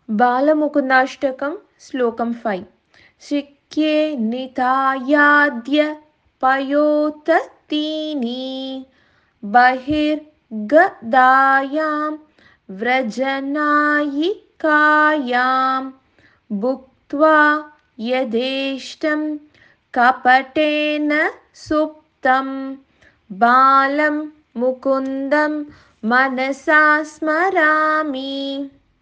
बालमुकुन्दाष्टकं श्लोकं 5 शिक्ये नितायाद्य पयोततीनि बहिर्गदायां व्रजनायिकायां भुक्त्वा यथेष्टं कपटेन सुप्तं बालं मुकुन्दं मनसा स्मरामि।